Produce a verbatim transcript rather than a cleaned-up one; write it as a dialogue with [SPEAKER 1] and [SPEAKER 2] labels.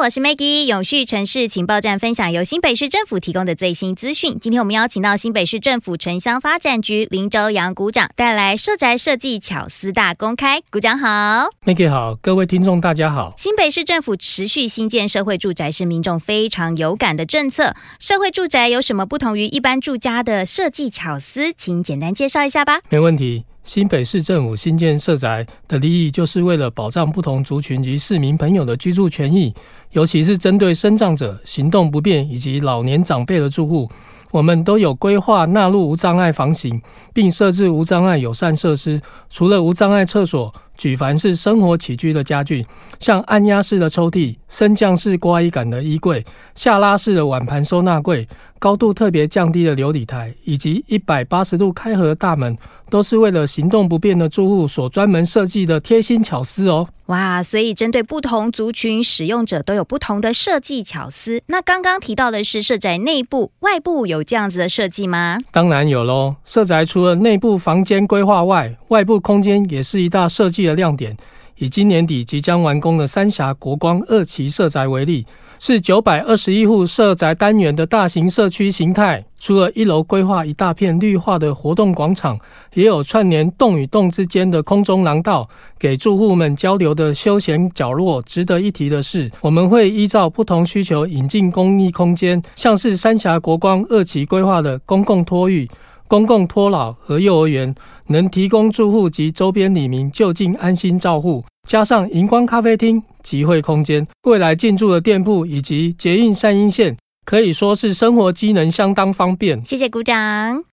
[SPEAKER 1] 我是 Maggie， 永续城市情报站分享由新北市政府提供的最新资讯。今天我们邀请到新北市政府城乡发展局林周阳股长带来社宅设计巧思大公开。股长好。
[SPEAKER 2] Maggie 好，各位听众大家好。
[SPEAKER 1] 新北市政府持续新建社会住宅是民众非常有感的政策，社会住宅有什么不同于一般住家的设计巧思，请简单介绍一下吧。
[SPEAKER 2] 没问题。新北市政府新建社宅的立意，就是为了保障不同族群及市民朋友的居住权益，尤其是针对身障者、行动不便以及老年长辈的住户，我们都有规划纳入无障碍房型，并设置无障碍友善设施。除了无障碍厕所，举凡是生活起居的家具，像按压式的抽屉、升降式挂衣杆的衣柜、下拉式的碗盘收纳柜、高度特别降低的流理台，以及一百八十度开合的大门，都是为了行动不便的住户所专门设计的贴心巧思哦。
[SPEAKER 1] 哇，所以针对不同族群使用者都有不同的设计巧思。那刚刚提到的是社宅内部、外部有这样子的设计吗？
[SPEAKER 2] 当然有咯。社宅除了内部房间规划外，外部空间也是一大设计的亮点。以今年底即将完工的三峡国光二期社宅为例，是九百二十一户社宅单元的大型社区形态。除了一楼规划一大片绿化的活动广场，也有串联栋与栋之间的空中廊道，给住户们交流的休闲角落。值得一提的是，我们会依照不同需求引进公益空间，像是三峡国光二期规划的公共托育、公共托老和幼儿园，能提供住户及周边里民就近安心照护，加上荧光咖啡厅、集会空间，未来进驻的店铺以及捷运善英线，可以说是生活机能相当方便。
[SPEAKER 1] 谢谢股长。